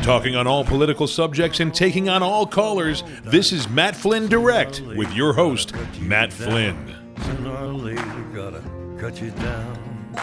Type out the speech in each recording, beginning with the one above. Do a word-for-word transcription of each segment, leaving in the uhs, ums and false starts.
Talking on all political subjects and taking on all callers, this is Matt Flynn Direct with your host, Matt Flynn. Sooner or later, gotta cut you down.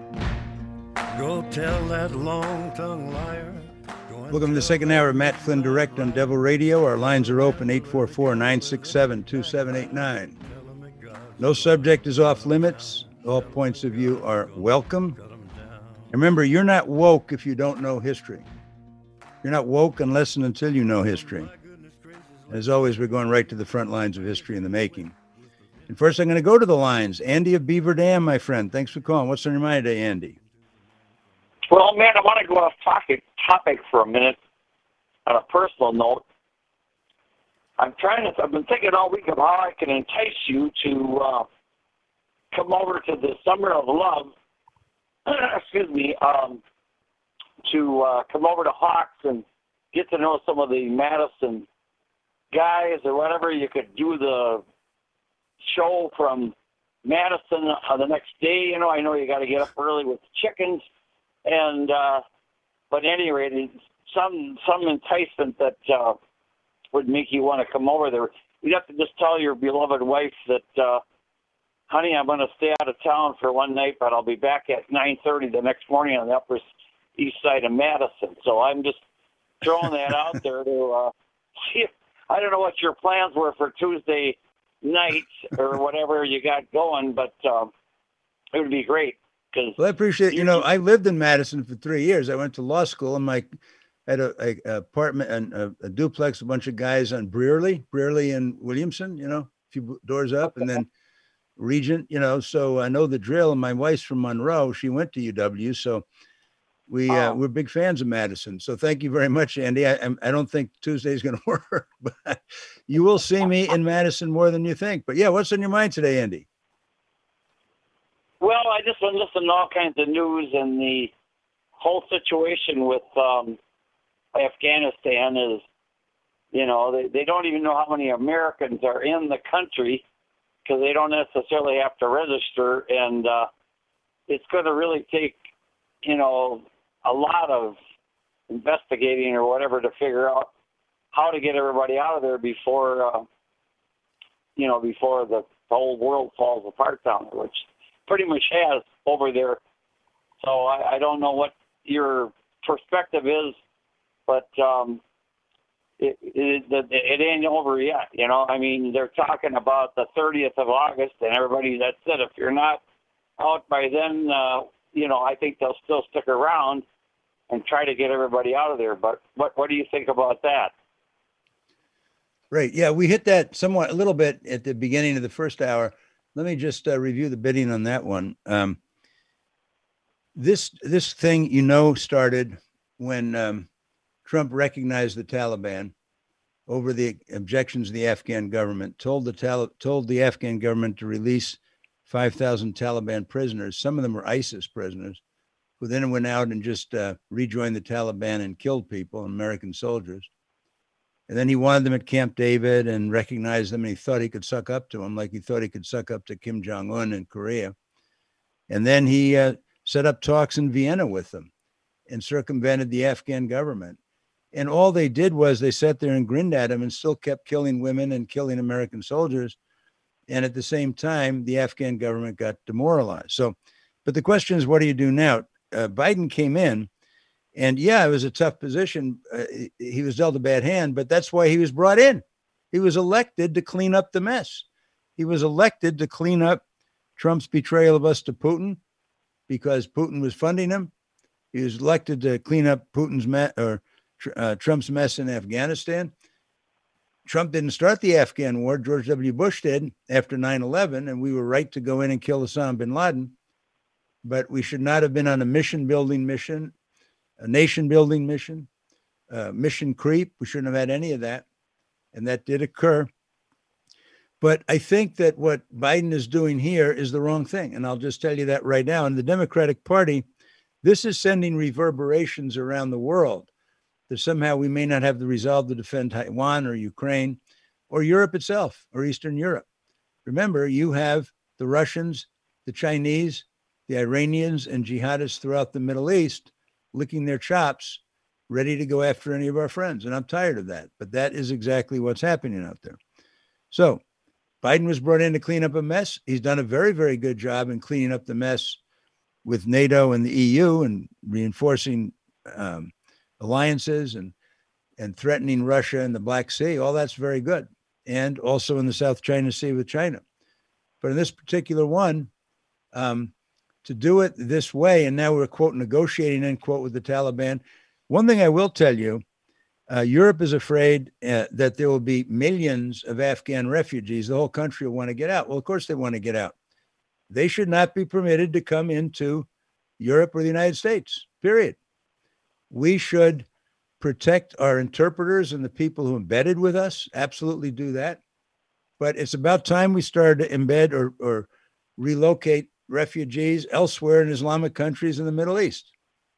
Go tell that long-tongued liar. Welcome to the second hour of Matt Flynn Direct on Devil Radio. Our lines are open, eight four four, nine six seven, two seven eight nine. No subject is off limits. All points of view are welcome. And remember, you're not woke if you don't know history. You're not woke unless and until you know history. As always, we're going right to the front lines of history in the making. And first, I'm going to go to the lines. Andy of Beaver Dam, my friend. Thanks for calling. What's on your mind today, Andy? Well, man, I want to go off topic, topic for a minute on a personal note. I'm trying to, I've been thinking all week of how I can entice you to uh, come over to the Summer of Love, excuse me, um, to uh, come over to Hawks and get to know some of the Madison guys or whatever. You could do the show from Madison uh, the next day. You know, I know you got to get up early with the chickens. And, uh, but at any rate, some, some enticement that uh, would make you want to come over there. You'd have to just tell your beloved wife that, uh, honey, I'm going to stay out of town for one night, but I'll be back at nine thirty the next morning on the Upper East Side of Madison. So I'm just throwing that out there to uh, see if, I don't know what your plans were for Tuesday night or whatever you got going, but um, it would be great. Well, I appreciate, you know, I lived in Madison for three years. I went to law school and my had a, a, a apartment and a, a duplex, a bunch of guys on Brearley, Brearley and Williamson, you know, a few doors up, and then Regent, you know, so I know the drill. And my wife's from Monroe. She went to U W. So we, uh, oh. we're big fans of Madison. So thank you very much, Andy. I, I don't think Tuesday's going to work, but you will see me in Madison more than you think. But yeah, what's on your mind today, Andy? Well, I just been listening to all kinds of news, and the whole situation with um, Afghanistan is, you know, they, they don't even know how many Americans are in the country because they don't necessarily have to register, and uh, it's going to really take, you know, a lot of investigating or whatever to figure out how to get everybody out of there before, uh, you know, before the whole world falls apart down there, which pretty much has over there. So I, I don't know what your perspective is, but um, it, it, it, it ain't over yet. You know, I mean, they're talking about the thirtieth of August, and everybody that said if you're not out by then, uh, you know, I think they'll still stick around and try to get everybody out of there. But what, what do you think about that? Right. Yeah, we hit that somewhat a little bit at the beginning of the first hour. Let me just uh, review the bidding on that one. Um, this this thing, you know, started when um, Trump recognized the Taliban over the objections of the Afghan government, told the Tal- told the Afghan government to release five thousand Taliban prisoners. Some of them were ISIS prisoners, who then went out and just uh, rejoined the Taliban and killed people, American soldiers. And then he wanted them at Camp David and recognized them, and he thought he could suck up to them like he thought he could suck up to Kim Jong-un in Korea. And then he uh, set up talks in Vienna with them and circumvented the Afghan government. And all they did was they sat there and grinned at him and still kept killing women and killing American soldiers. And at the same time, the Afghan government got demoralized. So, but the question is, what do you do now? Uh, Biden came in. And yeah, it was a tough position. Uh, he was dealt a bad hand, but that's why he was brought in. He was elected to clean up the mess. He was elected to clean up Trump's betrayal of us to Putin because Putin was funding him. He was elected to clean up Putin's me- or uh, Trump's mess in Afghanistan. Trump didn't start the Afghan war. George W. Bush did after nine eleven, and we were right to go in and kill Osama bin Laden. But we should not have been on a mission building mission. A nation building mission, uh, mission creep. We shouldn't have had any of that. And that did occur. But I think that what Biden is doing here is the wrong thing. And I'll just tell you that right now. In the Democratic Party, this is sending reverberations around the world that somehow we may not have the resolve to defend Taiwan or Ukraine or Europe itself or Eastern Europe. Remember, you have the Russians, the Chinese, the Iranians, and jihadists throughout the Middle East licking their chops ready to go after any of our friends. And I'm tired of that. But that is exactly what's happening out there. So Biden was brought in to clean up a mess. He's done a very, very good job in cleaning up the mess with NATO and the E U and reinforcing um, alliances and, and threatening Russia and the Black Sea. All that's very good. And also in the South China Sea with China. But in this particular one, um, to do it this way, and now we're, quote, negotiating, end quote, with the Taliban. One thing I will tell you, uh, Europe is afraid uh, that there will be millions of Afghan refugees. The whole country will want to get out. Well, of course they want to get out. They should not be permitted to come into Europe or the United States, period. We should protect our interpreters and the people who embedded with us, absolutely do that. But it's about time we started to embed or, or relocate refugees elsewhere in Islamic countries in the Middle East.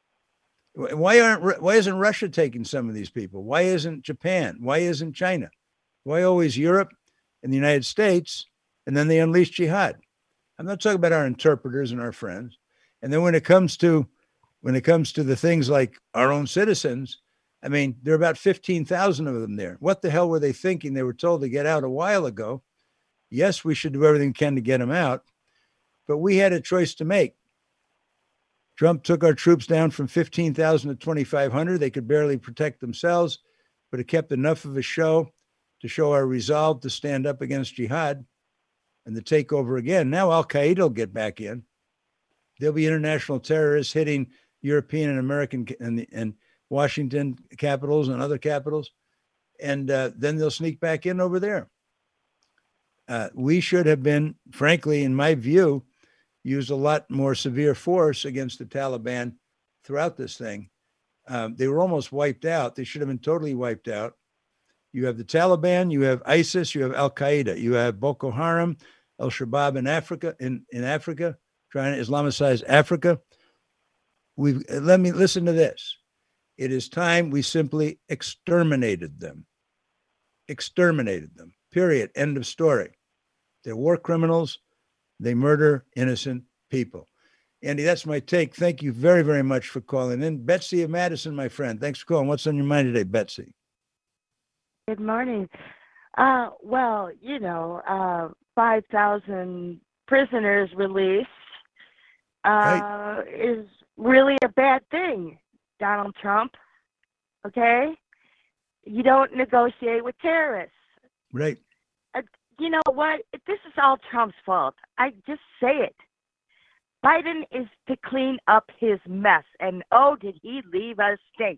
Why aren't why isn't Russia taking some of these people? Why isn't Japan? Why isn't China? Why always Europe and the United States? And then they unleash jihad. I'm not talking about our interpreters and our friends. And then when it comes to when it comes to the things like our own citizens, I mean, there are about fifteen thousand of them there. What the hell were they thinking? They were told to get out a while ago. Yes, we should do everything we can to get them out, but we had a choice to make. Trump took our troops down from fifteen thousand to twenty-five hundred. They could barely protect themselves, but it kept enough of a show to show our resolve to stand up against jihad and the takeover again. Now Al-Qaeda will get back in. There'll be international terrorists hitting European and American and, and Washington capitals and other capitals, and uh, then they'll sneak back in over there. Uh, we should have been, frankly, in my view, used a lot more severe force against the Taliban throughout this thing. Um, they were almost wiped out. They should have been totally wiped out. You have the Taliban, you have ISIS, you have Al-Qaeda, you have Boko Haram, Al-Shabaab in Africa, in, in Africa, trying to Islamicize Africa. We've, let me listen to this. It is time we simply exterminated them. Exterminated them, period, end of story. They're war criminals. They murder innocent people. Andy, that's my take. Thank you very, very much for calling in. Betsy of Madison, my friend. Thanks for calling. What's on your mind today, Betsy? Good morning. Uh, well, you know, uh, five thousand prisoners released uh, right. is really a bad thing, Donald Trump. Okay? You don't negotiate with terrorists. Right. Uh, you know what? This is all Trump's fault. I just say it. Biden is to clean up his mess. And oh, did he leave a stink.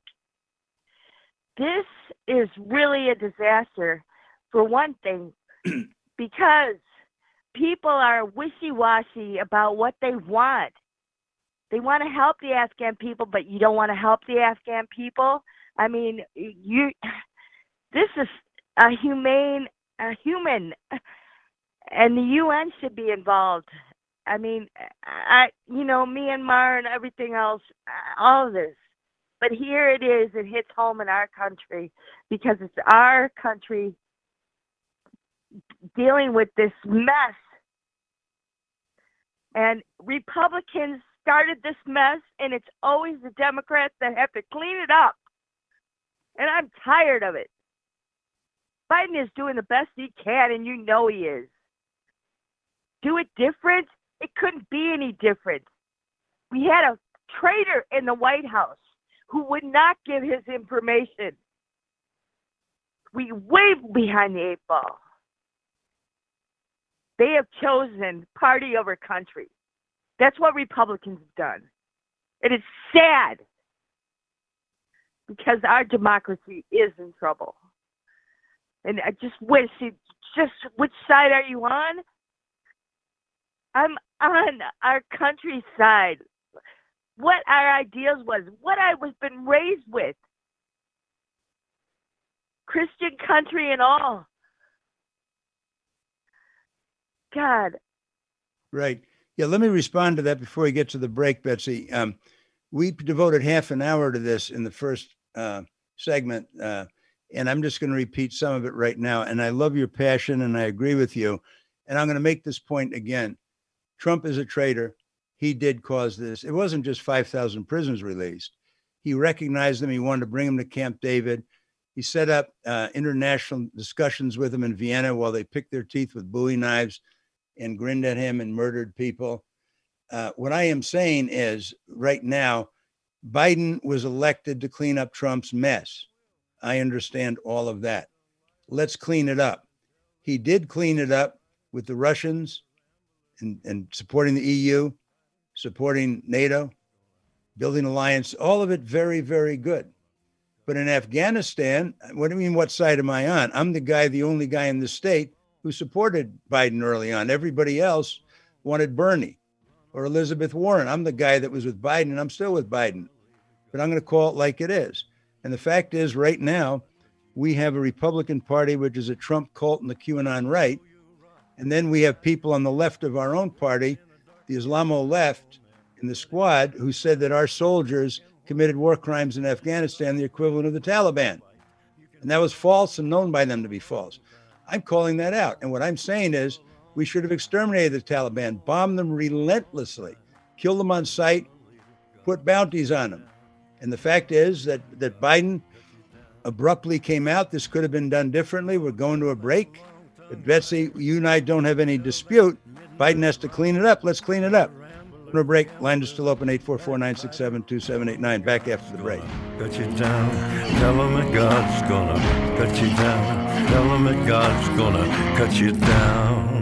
This is really a disaster, for one thing, because people are wishy-washy about what they want. They want to help the Afghan people, but you don't want to help the Afghan people. I mean, you. This is a humane, a human, and the U N should be involved. I mean, I, you know, Myanmar and everything else, all of this. But here it is, it hits home in our country because it's our country dealing with this mess. And Republicans started this mess, and it's always the Democrats that have to clean it up. And I'm tired of it. Biden is doing the best he can, and you know he is. Do it different? It couldn't be any different. We had a traitor in the White House who would not give his information. We way behind the eight ball. They have chosen party over country. That's what Republicans have done. It is sad because our democracy is in trouble. And I just wish, it, just which side are you on? I'm on our country's side. What our ideals was, what I was been raised with. Christian country and all. God. Right. Yeah, let me respond to that before we get to the break, Betsy. Um, we devoted half an hour to this in the first uh, segment, uh, and I'm just going to repeat some of it right now. And I love your passion, and I agree with you. And I'm going to make this point again. Trump is a traitor. He did cause this. It wasn't just five thousand prisoners released. He recognized them. He wanted to bring them to Camp David. He set up uh, international discussions with them in Vienna while they picked their teeth with Bowie knives and grinned at him and murdered people. Uh, what I am saying is right now, Biden was elected to clean up Trump's mess. I understand all of that. Let's clean it up. He did clean it up with the Russians and, and supporting the E U, supporting NATO, building alliance, all of it very, very good. But in Afghanistan, what do you mean, what side am I on? I'm the guy, the only guy in the state who supported Biden early on. Everybody else wanted Bernie or Elizabeth Warren. I'm the guy that was with Biden, and I'm still with Biden. But I'm going to call it like it is. And the fact is, right now, we have a Republican Party, which is a Trump cult and the QAnon right. And then we have people on the left of our own party, the Islamo left in the squad, who said that our soldiers committed war crimes in Afghanistan, the equivalent of the Taliban. And that was false and known by them to be false. I'm calling that out. And what I'm saying is we should have exterminated the Taliban, bombed them relentlessly, killed them on sight, put bounties on them. And the fact is that, that Biden abruptly came out. This could have been done differently. We're going to a break. But Betsy, you and I don't have any dispute. Biden has to clean it up. Let's clean it up. We're going to break. Line is still open, eight four four, nine six seven, two seven eight nine. Back after the break. Cut you down. Tell them that God's gonna cut you down. Tell them that God's gonna cut you down.